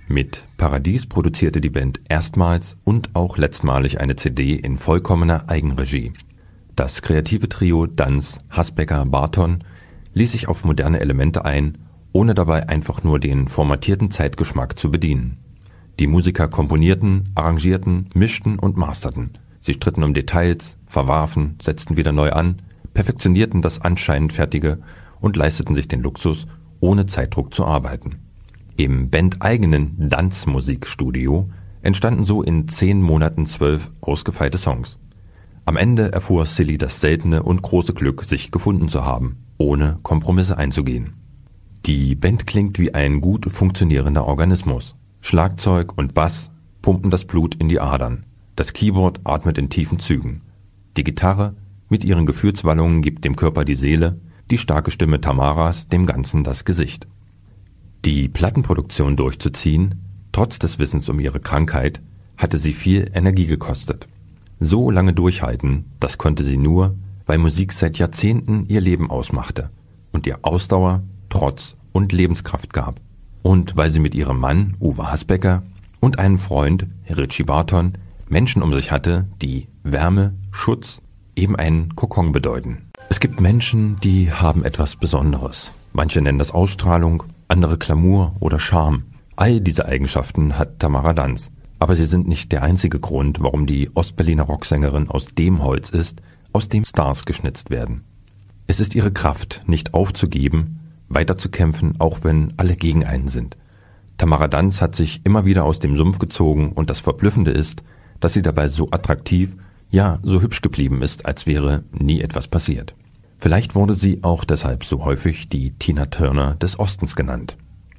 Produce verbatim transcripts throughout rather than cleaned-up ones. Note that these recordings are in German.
Mit Paradies produzierte die Band erstmals und auch letztmalig eine C D in vollkommener Eigenregie. Das kreative Trio Danz, Hasbecker, Barton ließ sich auf moderne Elemente ein, ohne dabei einfach nur den formatierten Zeitgeschmack zu bedienen. Die Musiker komponierten, arrangierten, mischten und masterten. Sie stritten um Details, verwarfen, setzten wieder neu an, perfektionierten das anscheinend Fertige und leisteten sich den Luxus, ohne Zeitdruck zu arbeiten. Im bandeigenen Danz-Musikstudio entstanden so in zehn Monaten zwölf ausgefeilte Songs. Am Ende erfuhr Silly das seltene und große Glück, sich gefunden zu haben, ohne Kompromisse einzugehen. Die Band klingt wie ein gut funktionierender Organismus. Schlagzeug und Bass pumpen das Blut in die Adern. Das Keyboard atmet in tiefen Zügen. Die Gitarre mit ihren Gefühlswallungen gibt dem Körper die Seele, die starke Stimme Tamaras dem Ganzen das Gesicht. Die Plattenproduktion durchzuziehen, trotz des Wissens um ihre Krankheit, hatte sie viel Energie gekostet. So lange durchhalten, das konnte sie nur, weil Musik seit Jahrzehnten ihr Leben ausmachte und ihr Ausdauer, Trotz und Lebenskraft gab. Und weil sie mit ihrem Mann, Uwe Hasbecker, und einem Freund, Richie Barton, Menschen um sich hatte, die Wärme, Schutz, eben einen Kokon bedeuten. Es gibt Menschen, die haben etwas Besonderes. Manche nennen das Ausstrahlung, andere Glamour oder Charme. All diese Eigenschaften hat Tamara Danz. Aber sie sind nicht der einzige Grund, warum die Ostberliner Rocksängerin aus dem Holz ist, aus dem Stars geschnitzt werden. Es ist ihre Kraft, nicht aufzugeben, weiterzukämpfen, auch wenn alle gegen einen sind. Tamara Danz hat sich immer wieder aus dem Sumpf gezogen und das Verblüffende ist, dass sie dabei so attraktiv, ja so hübsch geblieben ist, als wäre nie etwas passiert. Vielleicht wurde sie auch deshalb so häufig die Tina Turner des Ostens genannt.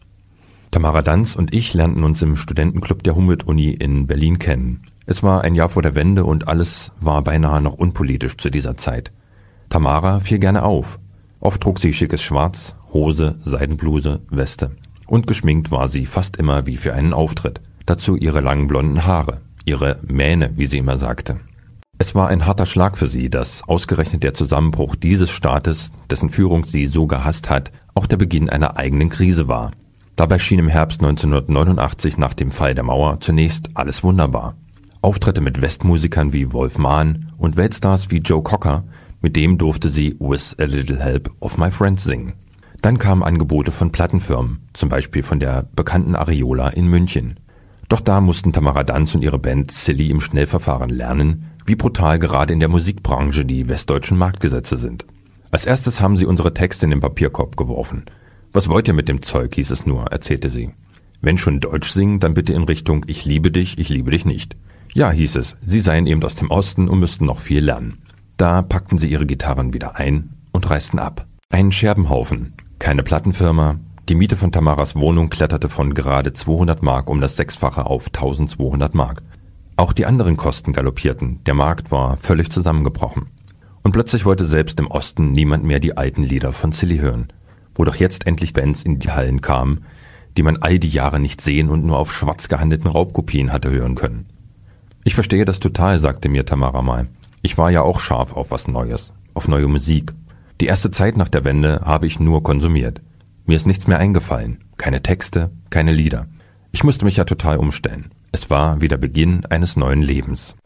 Tamara Danz und ich lernten uns im Studentenclub der Humboldt-Uni in Berlin kennen. Es war ein Jahr vor der Wende und alles war beinahe noch unpolitisch zu dieser Zeit. Tamara fiel gerne auf. Oft trug sie schickes Schwarz, Hose, Seidenbluse, Weste. Und geschminkt war sie fast immer wie für einen Auftritt. Dazu ihre langen blonden Haare, ihre Mähne, wie sie immer sagte. Es war ein harter Schlag für sie, dass ausgerechnet der Zusammenbruch dieses Staates, dessen Führung sie so gehasst hat, auch der Beginn einer eigenen Krise war. Dabei schien im Herbst neunzehnhundertneunundachtzig nach dem Fall der Mauer zunächst alles wunderbar. Auftritte mit Westmusikern wie Wolf Mahn und Weltstars wie Joe Cocker, mit dem durfte sie With a Little Help of My Friends singen. Dann kamen Angebote von Plattenfirmen, zum Beispiel von der bekannten Ariola in München. Doch da mussten Tamara Danz und ihre Band Silly im Schnellverfahren lernen, wie brutal gerade in der Musikbranche die westdeutschen Marktgesetze sind. Als erstes haben sie unsere Texte in den Papierkorb geworfen. Was wollt ihr mit dem Zeug, hieß es nur, erzählte sie. Wenn schon Deutsch singen, dann bitte in Richtung Ich liebe dich, ich liebe dich nicht. Ja, hieß es, sie seien eben aus dem Osten und müssten noch viel lernen. Da packten sie ihre Gitarren wieder ein und reisten ab. Ein Scherbenhaufen, keine Plattenfirma. Die Miete von Tamaras Wohnung kletterte von gerade zweihundert Mark um das Sechsfache auf eintausendzweihundert Mark. Auch die anderen Kosten galoppierten, der Markt war völlig zusammengebrochen. Und plötzlich wollte selbst im Osten niemand mehr die alten Lieder von Silly hören. Wo doch jetzt endlich Bands in die Hallen kamen, die man all die Jahre nicht sehen und nur auf schwarz gehandelten Raubkopien hatte hören können. Ich verstehe das total, sagte mir Tamara mal. Ich war ja auch scharf auf was Neues, auf neue Musik. Die erste Zeit nach der Wende habe ich nur konsumiert. Mir ist nichts mehr eingefallen, keine Texte, keine Lieder. Ich musste mich ja total umstellen. Es war wie der Beginn eines neuen Lebens.